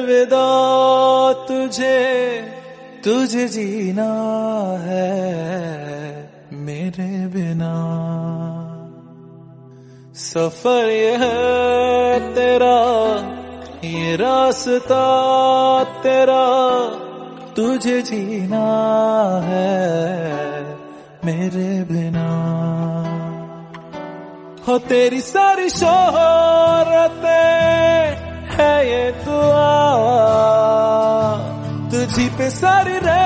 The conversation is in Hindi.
अलविदा तुझे, तुझे जीना है मेरे बिना। सफर ये है तेरा, ये रास्ता तेरा, तुझे जीना है मेरे बिना। हो तेरी सारी शोहरतें है ये दुआ, तुझी पे सारी